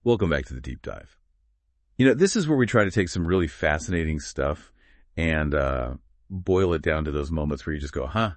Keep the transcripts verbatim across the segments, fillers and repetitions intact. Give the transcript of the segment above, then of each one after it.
Welcome back to the deep dive. You know, this is where we try to take some really fascinating stuff and uh, boil it down to those moments where you just go, huh?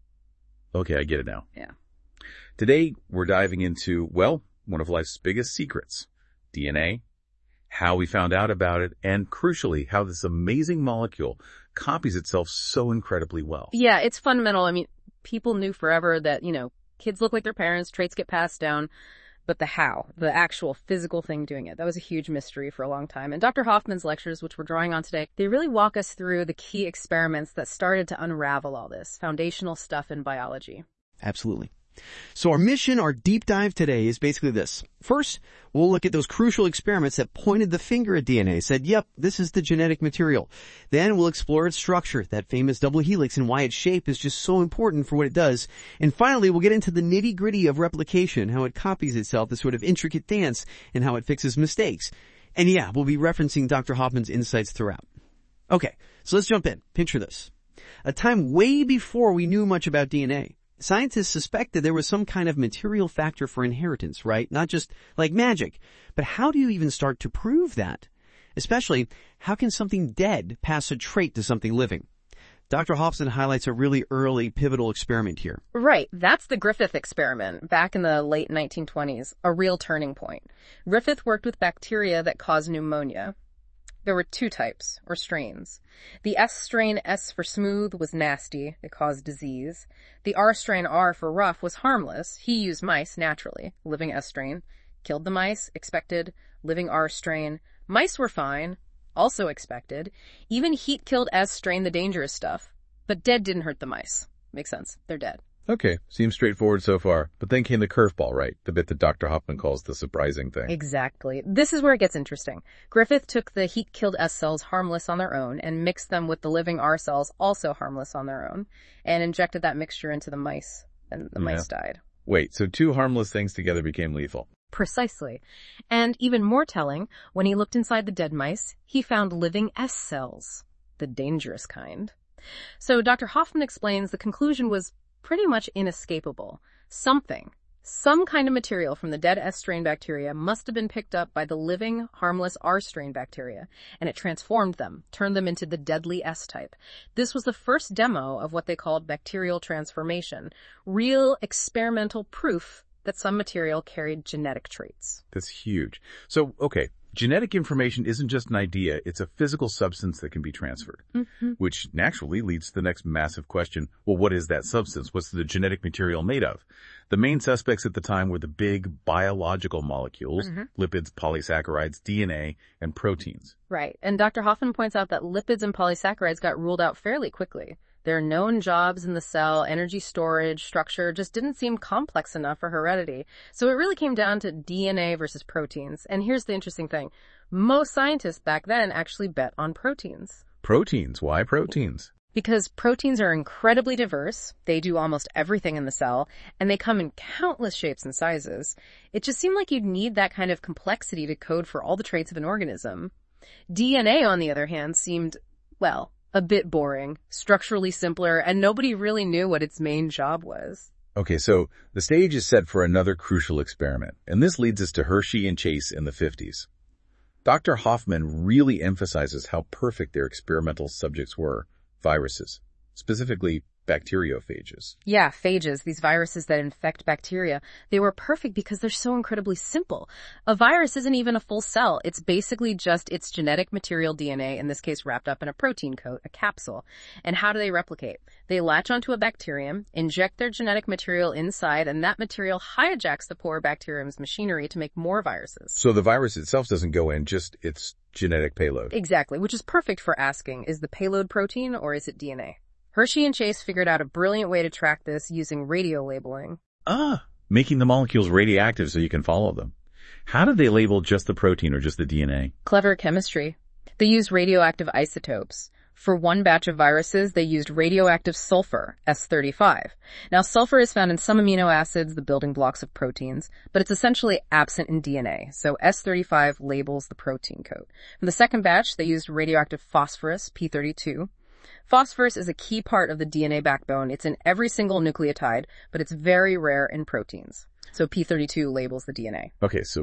Okay, I get it now. Yeah. Today, we're diving into, well, one of life's biggest secrets, D N A, how we found out about it, and crucially, how this amazing molecule copies itself so incredibly well. Yeah, it's fundamental. I mean, people knew forever that, you know, kids look like their parents, traits get passed down. But the how, the actual physical thing doing it, that was a huge mystery for a long time. And Doctor Hoffman's lectures, which we're drawing on today, they really walk us through the key experiments that started to unravel all this foundational stuff in biology. Absolutely. So our mission, our deep dive today is basically this. First, we'll look at those crucial experiments that pointed the finger at D N A, said, yep, this is the genetic material. Then we'll explore its structure, that famous double helix, and why its shape is just so important for what it does. And finally, we'll get into the nitty-gritty of replication, how it copies itself, the sort of intricate dance, and how it fixes mistakes. And yeah, we'll be referencing Doctor Hoffman's insights throughout. Okay, so let's jump in. Picture this. A time way before we knew much about D N A. Scientists suspected there was some kind of material factor for inheritance, right? Not just like magic. But how do you even start to prove that? Especially, how can something dead pass a trait to something living? Doctor Hobson highlights a really early pivotal experiment here. Right. That's the Griffith experiment back in the late nineteen twenties, a real turning point. Griffith worked with bacteria that cause pneumonia. There were two types, or strains. The S strain, S for smooth, was nasty. It caused disease. The R strain, R for rough, was harmless. He used mice, naturally. Living S strain. Killed the mice, expected. Living R strain. Mice were fine, also expected. Even heat killed S strain, the dangerous stuff. But dead didn't hurt the mice. Makes sense. They're dead. Okay, seems straightforward so far. But then came the curveball, right? The bit that Doctor Hoffman calls the surprising thing. Exactly. This is where it gets interesting. Griffith took the heat-killed S cells harmless on their own and mixed them with the living R cells also harmless on their own and injected that mixture into the mice, and the yeah. mice died. Wait, so two harmless things together became lethal? Precisely. And even more telling, when he looked inside the dead mice, he found living S cells, the dangerous kind. So Doctor Hoffman explains the conclusion was pretty much inescapable. Something, some kind of material from the dead S strain bacteria must have been picked up by the living, harmless R strain bacteria, and it transformed them, turned them into the deadly S type. This was the first demo of what they called bacterial transformation, real experimental proof that some material carried genetic traits. That's huge. So, okay, genetic information isn't just an idea, it's a physical substance that can be transferred, mm-hmm. which naturally leads to the next massive question, well, what is that substance? What's the genetic material made of? The main suspects at the time were the big biological molecules, mm-hmm. lipids, polysaccharides, D N A, and proteins. Right, and Doctor Hoffman points out that lipids and polysaccharides got ruled out fairly quickly. Their known jobs in the cell, energy storage, structure, just didn't seem complex enough for heredity. So it really came down to D N A versus proteins. And here's the interesting thing. Most scientists back then actually bet on proteins. Proteins? Why proteins? Because proteins are incredibly diverse. They do almost everything in the cell, and they come in countless shapes and sizes. It just seemed like you'd need that kind of complexity to code for all the traits of an organism. D N A, on the other hand, seemed, well, a bit boring, structurally simpler, and nobody really knew what its main job was. Okay, so the stage is set for another crucial experiment, and this leads us to Hershey and Chase in the fifties. Doctor Hoffman really emphasizes how perfect their experimental subjects were, viruses, specifically bacteriophages. Yeah, phages, these viruses that infect bacteria. They were perfect because they're so incredibly simple. A virus isn't even a full cell. It's basically just its genetic material D N A, in this case wrapped up in a protein coat, a capsule. And how do they replicate? They latch onto a bacterium, inject their genetic material inside, and that material hijacks the poor bacterium's machinery to make more viruses. So the virus itself doesn't go in, just its genetic payload. Exactly, which is perfect for asking, is the payload protein or is it D N A? Hershey and Chase figured out a brilliant way to track this using radio labeling. Ah, making the molecules radioactive so you can follow them. How did they label just the protein or just the D N A? Clever chemistry. They used radioactive isotopes. For one batch of viruses, they used radioactive sulfur, S thirty-five. Now, sulfur is found in some amino acids, the building blocks of proteins, but it's essentially absent in D N A, so S thirty-five labels the protein code. For the second batch, they used radioactive phosphorus, P thirty-two. Phosphorus is a key part of the D N A backbone. It's in every single nucleotide, but it's very rare in proteins. So P thirty-two labels the D N A. Okay, so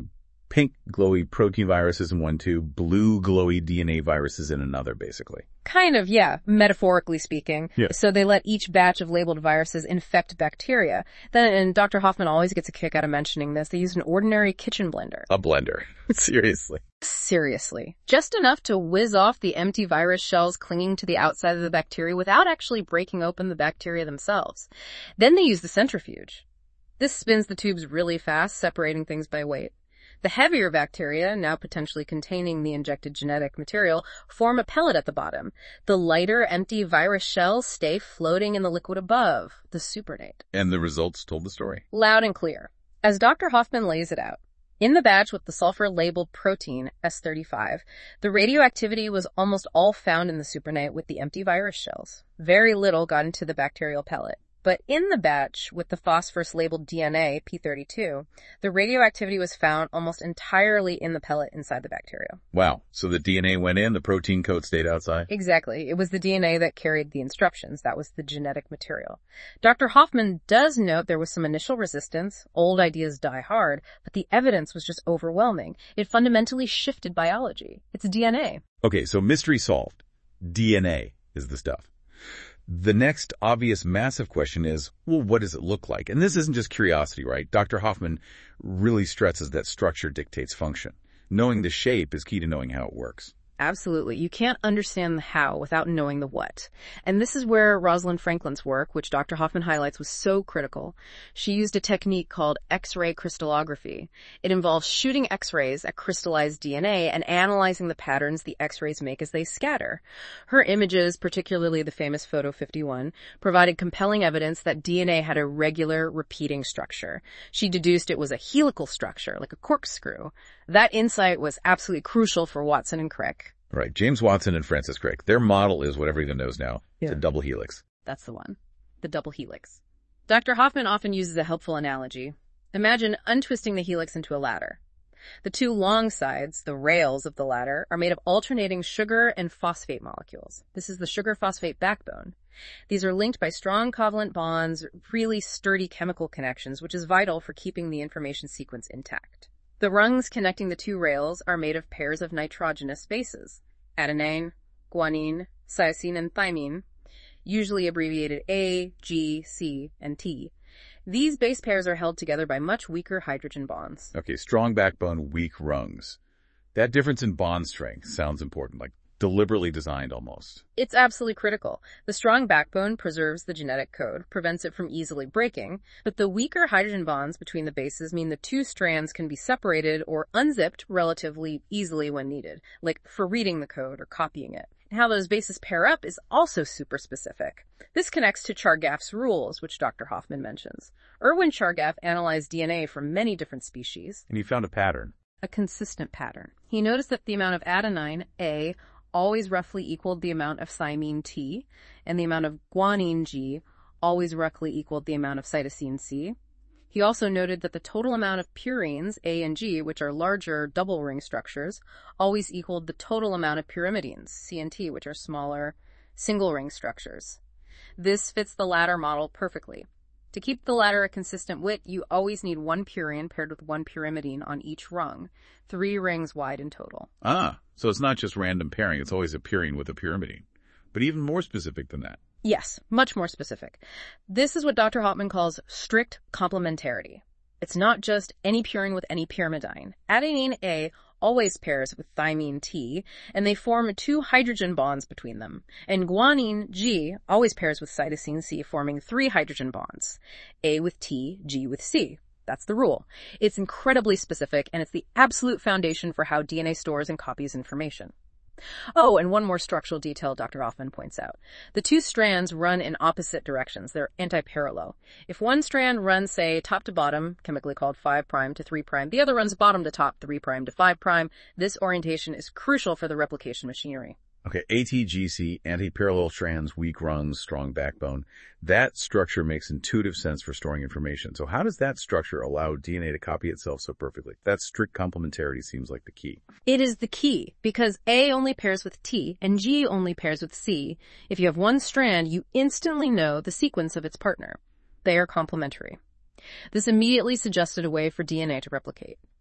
pink glowy protein viruses in one tube, blue glowy D N A viruses in another, basically. Kind of, yeah, metaphorically speaking. Yeah. So they let each batch of labeled viruses infect bacteria. Then, and Doctor Hoffman always gets a kick out of mentioning this, they used an ordinary kitchen blender. A blender. Seriously. Seriously. Just enough to whiz off the empty virus shells clinging to the outside of the bacteria without actually breaking open the bacteria themselves. Then they use the centrifuge. This spins the tubes really fast, separating things by weight. The heavier bacteria, now potentially containing the injected genetic material, form a pellet at the bottom. The lighter, empty virus shells stay floating in the liquid above, the supernate. And the results told the story. Loud and clear. As Doctor Hoffman lays it out, in the batch with the sulfur-labeled protein, S thirty-five, the radioactivity was almost all found in the supernate with the empty virus shells. Very little got into the bacterial pellet. But in the batch with the phosphorus-labeled D N A, P thirty-two, the radioactivity was found almost entirely in the pellet inside the bacteria. Wow. So the D N A went in, the protein coat stayed outside? Exactly. It was the D N A that carried the instructions. That was the genetic material. Doctor Hoffman does note there was some initial resistance. Old ideas die hard. But the evidence was just overwhelming. It fundamentally shifted biology. It's D N A. Okay, so mystery solved. D N A is the stuff. The next obvious massive question is, well, what does it look like? And this isn't just curiosity, right? Doctor Hoffman really stresses that structure dictates function. Knowing the shape is key to knowing how it works. Absolutely. You can't understand the how without knowing the what. And this is where Rosalind Franklin's work, which Doctor Hoffman highlights, was so critical. She used a technique called X-ray crystallography. It involves shooting X-rays at crystallized D N A and analyzing the patterns the X-rays make as they scatter. Her images, particularly the famous photo fifty-one, provided compelling evidence that D N A had a regular, repeating structure. She deduced it was a helical structure, like a corkscrew. That insight was absolutely crucial for Watson and Crick. Right. James Watson and Francis Crick. Their model is what everyone knows now. Yeah. It's a double helix. That's the one. The double helix. Doctor Hoffman often uses a helpful analogy. Imagine untwisting the helix into a ladder. The two long sides, the rails of the ladder, are made of alternating sugar and phosphate molecules. This is the sugar-phosphate backbone. These are linked by strong covalent bonds, really sturdy chemical connections, which is vital for keeping the information sequence intact. The rungs connecting the two rails are made of pairs of nitrogenous bases, adenine, guanine, cytosine, and thymine, usually abbreviated A, G, C, and T. These base pairs are held together by much weaker hydrogen bonds. Okay, strong backbone, weak rungs. That difference in bond strength sounds important, like deliberately designed almost. It's absolutely critical. The strong backbone preserves the genetic code, prevents it from easily breaking, but the weaker hydrogen bonds between the bases mean the two strands can be separated or unzipped relatively easily when needed, like for reading the code or copying it. And how those bases pair up is also super specific. This connects to Chargaff's rules, which Doctor Hoffman mentions. Erwin Chargaff analyzed D N A from many different species. And he found a pattern. A consistent pattern. He noticed that the amount of adenine, A, always roughly equaled the amount of thymine, T, and the amount of guanine, G, always roughly equaled the amount of cytosine, C. He also noted that the total amount of purines, A and G, which are larger double ring structures, always equaled the total amount of pyrimidines, C and T, which are smaller single ring structures. This fits the latter model perfectly. To keep the latter a consistent width, you always need one purine paired with one pyrimidine on each rung, three rings wide in total. Ah, so it's not just random pairing, it's always a purine with a pyrimidine. But even more specific than that. Yes, much more specific. This is what Doctor Hoffman calls strict complementarity. It's not just any purine with any pyrimidine. Adenine A always pairs with thymine T, and they form two hydrogen bonds between them. And guanine G always pairs with cytosine C, forming three hydrogen bonds. A with T, G with C. That's the rule. It's incredibly specific, and it's the absolute foundation for how D N A stores and copies information. Oh, and one more structural detail Doctor Hoffman points out. The two strands run in opposite directions. They're anti-parallel. If one strand runs, say, top to bottom, chemically called five prime to three prime, the other runs bottom to top, three prime to five prime, this orientation is crucial for the replication machinery. Okay, A T G C, anti-parallel strands, weak rungs, strong backbone. That structure makes intuitive sense for storing information. So how does that structure allow D N A to copy itself so perfectly? That strict complementarity seems like the key. It is the key, because A only pairs with T and G only pairs with C. If you have one strand, you instantly know the sequence of its partner. They are complementary. This immediately suggested a way for D N A to replicate.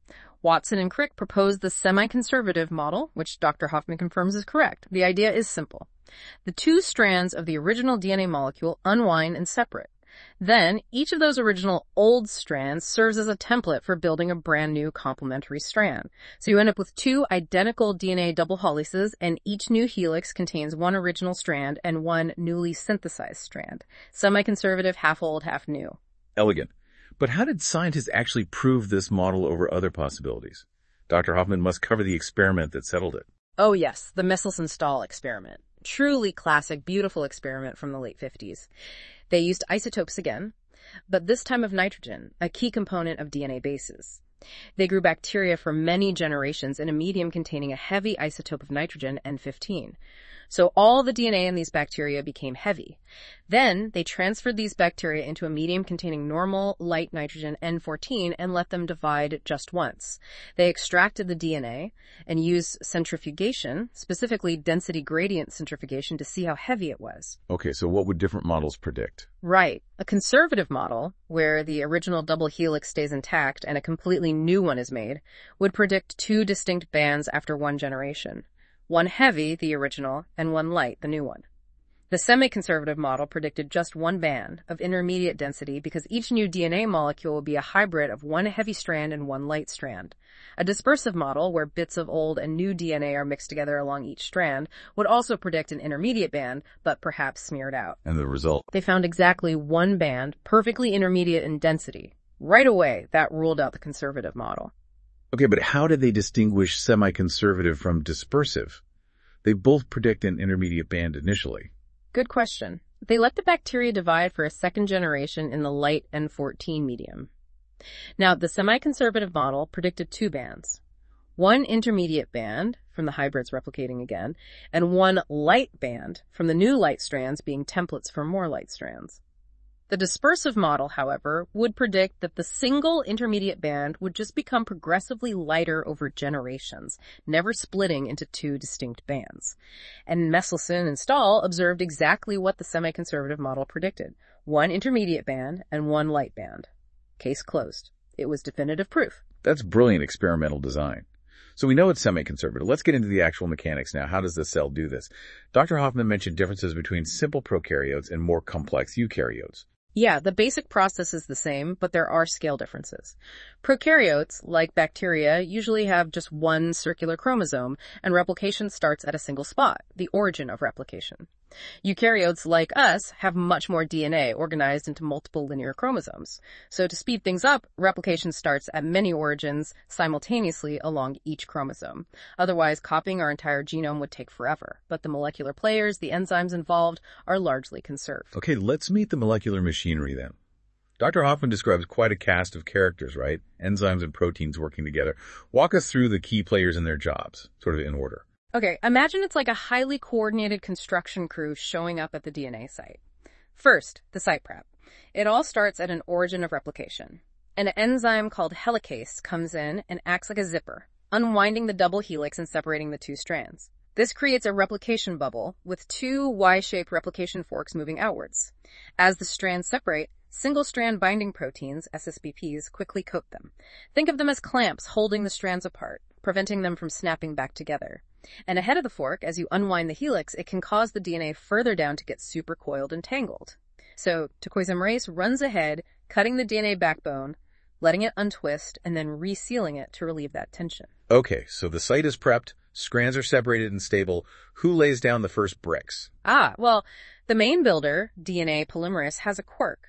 Watson and Crick proposed the semi-conservative model, which Doctor Hoffman confirms is correct. The idea is simple. The two strands of the original D N A molecule unwind and separate. Then, each of those original old strands serves as a template for building a brand new complementary strand. So you end up with two identical D N A double helices, and each new helix contains one original strand and one newly synthesized strand. Semi-conservative, half old, half new. Elegant. But how did scientists actually prove this model over other possibilities? Doctor Hoffman must cover the experiment that settled it. Oh yes, the Michelson-Stahl experiment. Truly classic, beautiful experiment from the late fifties. They used isotopes again, but this time of nitrogen, a key component of D N A bases. They grew bacteria for many generations in a medium containing a heavy isotope of nitrogen, N fifteen. So all the D N A in these bacteria became heavy. Then they transferred these bacteria into a medium containing normal, light nitrogen, N fourteen, and let them divide just once. They extracted the D N A and used centrifugation, specifically density gradient centrifugation, to see how heavy it was. Okay, so what would different models predict? Right. A conservative model, where the original double helix stays intact and a completely new one is made, would predict two distinct bands after one generation. One heavy, the original, and one light, the new one. The semi-conservative model predicted just one band of intermediate density because each new D N A molecule would be a hybrid of one heavy strand and one light strand. A dispersive model, where bits of old and new D N A are mixed together along each strand, would also predict an intermediate band, but perhaps smeared out. And the result? They found exactly one band, perfectly intermediate in density. Right away, that ruled out the conservative model. Okay, but how did they distinguish semi-conservative from dispersive? They both predict an intermediate band initially. Good question. They let the bacteria divide for a second generation in the light N fourteen medium. Now, the semi-conservative model predicted two bands. One intermediate band, from the hybrids replicating again, and one light band, from the new light strands being templates for more light strands. The dispersive model, however, would predict that the single intermediate band would just become progressively lighter over generations, never splitting into two distinct bands. And Michelson and Stahl observed exactly what the semi-conservative model predicted: one intermediate band and one light band. Case closed. It was definitive proof. That's brilliant experimental design. So we know it's semi-conservative. Let's get into the actual mechanics now. How does the cell do this? Doctor Hoffman mentioned differences between simple prokaryotes and more complex eukaryotes. Yeah, the basic process is the same, but there are scale differences. Prokaryotes, like bacteria, usually have just one circular chromosome, and replication starts at a single spot, the origin of replication. Eukaryotes, like us, have much more D N A organized into multiple linear chromosomes. So to speed things up, replication starts at many origins simultaneously along each chromosome. Otherwise, copying our entire genome would take forever. But the molecular players, the enzymes involved, are largely conserved. Okay, let's meet the molecular machinery then. Doctor Hoffman describes quite a cast of characters, right? Enzymes and proteins working together. Walk us through the key players and their jobs, sort of in order. Okay, imagine it's like a highly coordinated construction crew showing up at the D N A site. First, the site prep. It all starts at an origin of replication. An enzyme called helicase comes in and acts like a zipper, unwinding the double helix and separating the two strands. This creates a replication bubble with two Y-shaped replication forks moving outwards. As the strands separate, single-strand binding proteins, S S B Ps, quickly coat them. Think of them as clamps holding the strands apart, preventing them from snapping back together. And ahead of the fork, as you unwind the helix, it can cause the D N A further down to get supercoiled and tangled. So tocoisomerase runs ahead, cutting the D N A backbone, letting it untwist, and then resealing it to relieve that tension. Okay, so the site is prepped, strands are separated and stable. Who lays down the first bricks? Ah, well, the main builder, D N A polymerase, has a quirk.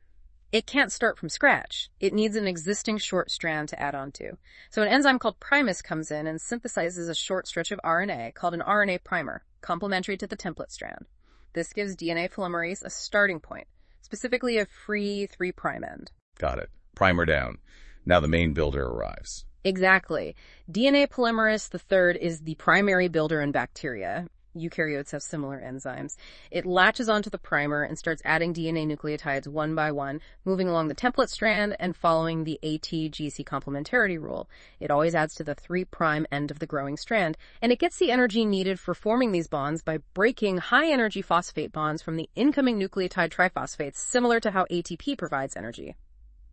It can't start from scratch. It needs an existing short strand to add onto. So an enzyme called primase comes in and synthesizes a short stretch of R N A called an R N A primer, complementary to the template strand. This gives D N A polymerase a starting point, specifically a free three prime end. Got it. Primer down. Now the main builder arrives. Exactly. D N A polymerase the third is the primary builder in bacteria. Eukaryotes have similar enzymes. It latches onto the primer and starts adding D N A nucleotides one by one, moving along the template strand and following the A T G C complementarity rule. It always adds to the three prime end of the growing strand, and it gets the energy needed for forming these bonds by breaking high-energy phosphate bonds from the incoming nucleotide triphosphates, similar to how A T P provides energy.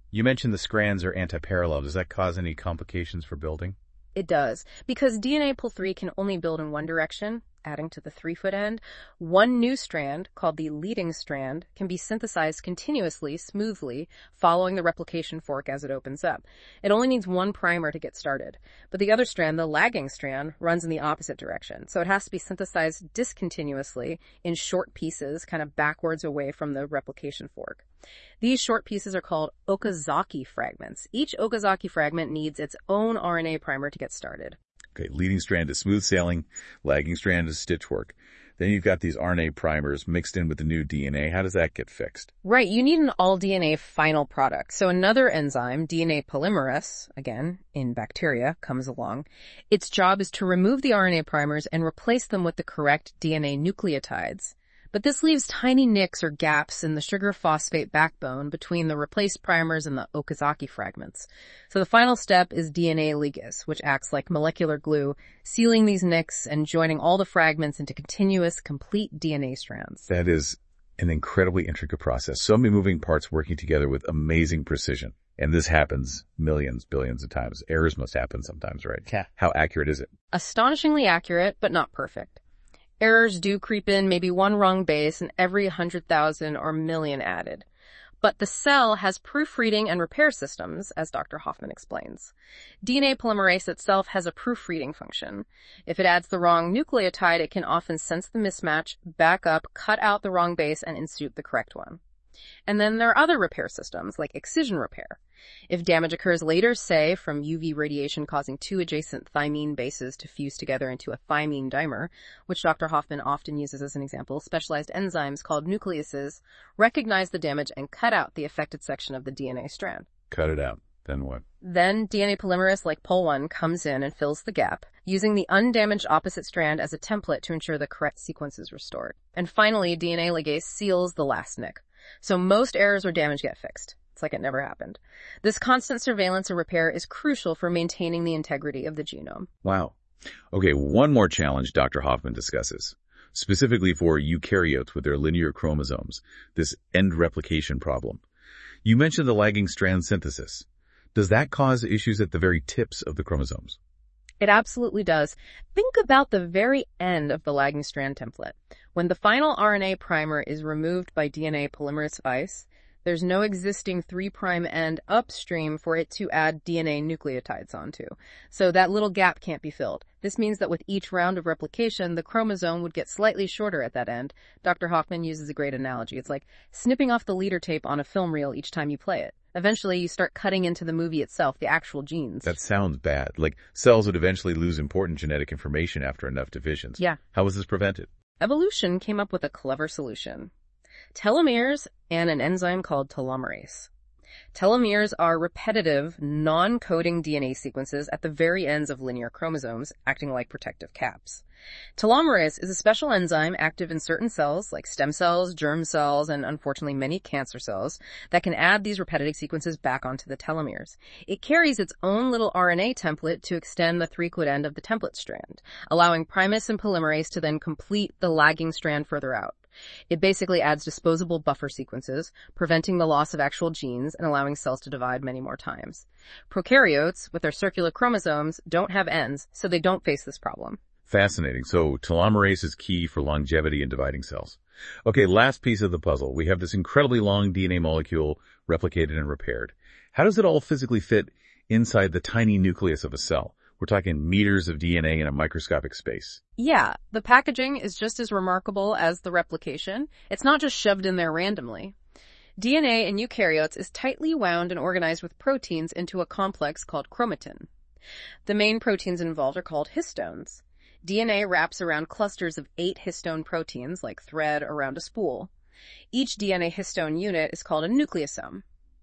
You mentioned the strands are anti-parallel. Does that cause any complications for building? It does. Because D N A pool three can only build in one direction, adding to the three-foot end, one new strand, called the leading strand, can be synthesized continuously, smoothly, following the replication fork as it opens up. It only needs one primer to get started. But the other strand, the lagging strand, runs in the opposite direction. So it has to be synthesized discontinuously in short pieces, kind of backwards away from the replication fork. These short pieces are called Okazaki fragments. Each Okazaki fragment needs its own R N A primer to get started. Okay, leading strand is smooth sailing, lagging strand is stitch work. Then you've got these R N A primers mixed in with the new D N A. How does that get fixed? Right, you need an all-D N A final product. So another enzyme, D N A polymerase, again, in bacteria, comes along. Its job is to remove the R N A primers and replace them with the correct D N A nucleotides. But this leaves tiny nicks or gaps in the sugar phosphate backbone between the replaced primers and the Okazaki fragments. So the final step is D N A ligase, which acts like molecular glue, sealing these nicks and joining all the fragments into continuous, complete D N A strands. That is an incredibly intricate process. So many moving parts working together with amazing precision. And this happens millions, billions of times. Errors must happen sometimes, right? Yeah. How accurate is it? Astonishingly accurate, but not perfect. Errors do creep in, maybe one wrong base and every one hundred thousand or million added. But the cell has proofreading and repair systems, as Doctor Hoffman explains. D N A polymerase itself has a proofreading function. If it adds the wrong nucleotide, it can often sense the mismatch, back up, cut out the wrong base, and insert the correct one. And then there are other repair systems, like excision repair. If damage occurs later, say, from U V radiation causing two adjacent thymine bases to fuse together into a thymine dimer, which Doctor Hoffman often uses as an example, specialized enzymes called nucleases recognize the damage and cut out the affected section of the D N A strand. Cut it out. Then what? Then D N A polymerase like Pol one comes in and fills the gap, using the undamaged opposite strand as a template to ensure the correct sequence is restored. And finally, D N A ligase seals the last nick. So most errors or damage get fixed. It's like it never happened. This constant surveillance and repair is crucial for maintaining the integrity of the genome. Wow. Okay, one more challenge Doctor Hoffman discusses, specifically for eukaryotes with their linear chromosomes, this end replication problem. You mentioned the lagging strand synthesis. Does that cause issues at the very tips of the chromosomes? It absolutely does. Think about the very end of the lagging strand template. When the final R N A primer is removed by D N A polymerase vise, there's no existing three prime end upstream for it to add D N A nucleotides onto. So that little gap can't be filled. This means that with each round of replication, the chromosome would get slightly shorter at that end. Doctor Hoffman uses a great analogy. It's like snipping off the leader tape on a film reel each time you play it. Eventually, you start cutting into the movie itself, the actual genes. That sounds bad. Like cells would eventually lose important genetic information after enough divisions. Yeah. How was this prevented? Evolution came up with a clever solution. Telomeres and an enzyme called telomerase. Telomeres are repetitive, non-coding D N A sequences at the very ends of linear chromosomes, acting like protective caps. Telomerase is a special enzyme active in certain cells, like stem cells, germ cells, and unfortunately many cancer cells, that can add these repetitive sequences back onto the telomeres. It carries its own little R N A template to extend the three-quid end of the template strand, allowing primase and polymerase to then complete the lagging strand further out. It basically adds disposable buffer sequences, preventing the loss of actual genes and allowing cells to divide many more times. Prokaryotes, with their circular chromosomes, don't have ends, so they don't face this problem. Fascinating. So telomerase is key for longevity in dividing cells. Okay, last piece of the puzzle. We have this incredibly long D N A molecule replicated and repaired. How does it all physically fit inside the tiny nucleus of a cell? We're talking meters of D N A in a microscopic space. Yeah, the packaging is just as remarkable as the replication. It's not just shoved in there randomly. D N A in eukaryotes is tightly wound and organized with proteins into a complex called chromatin. The main proteins involved are called histones. D N A wraps around clusters of eight histone proteins, like thread around a spool. Each D N A histone unit is called a nucleosome.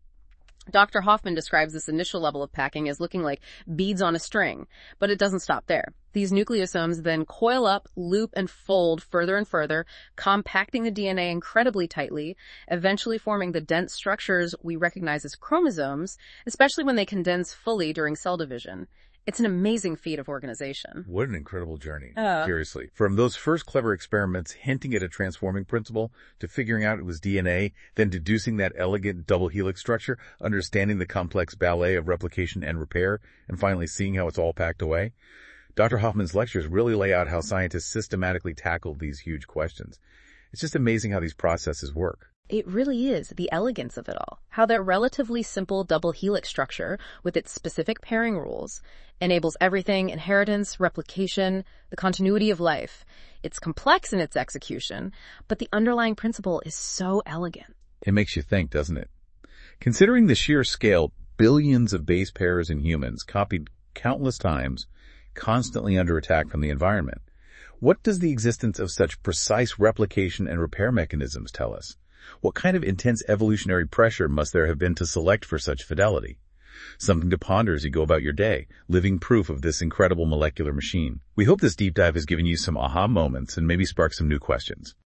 Doctor Hoffman describes this initial level of packing as looking like beads on a string, but it doesn't stop there. These nucleosomes then coil up, loop, and fold further and further, compacting the D N A incredibly tightly, eventually forming the dense structures we recognize as chromosomes, especially when they condense fully during cell division. It's an amazing feat of organization. What an incredible journey. Uh. Seriously. From those first clever experiments hinting at a transforming principle to figuring out it was D N A, then deducing that elegant double helix structure, understanding the complex ballet of replication and repair, and finally seeing how it's all packed away. Doctor Hoffman's lectures really lay out how scientists systematically tackled these huge questions. It's just amazing how these processes work. It really is the elegance of it all. How that relatively simple double helix structure, with its specific pairing rules, enables everything: inheritance, replication, the continuity of life. It's complex in its execution, but the underlying principle is so elegant. It makes you think, doesn't it? Considering the sheer scale, billions of base pairs in humans, copied countless times, constantly under attack from the environment. What does the existence of such precise replication and repair mechanisms tell us? What kind of intense evolutionary pressure must there have been to select for such fidelity? Something to ponder as you go about your day, living proof of this incredible molecular machine. We hope this deep dive has given you some aha moments and maybe sparked some new questions.